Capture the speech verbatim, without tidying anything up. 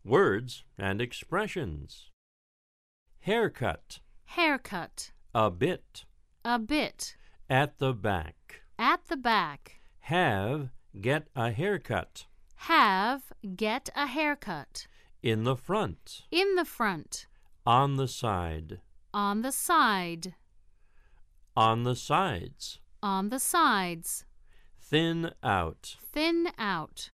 Words and expressions. Haircut, Haircut. a bit, A bit. at the back. At the back. Have, get a haircut. Have, get a haircut. In the front, In the front. on the side, On the side. on the sides. On the sides. Thin out, Thin out.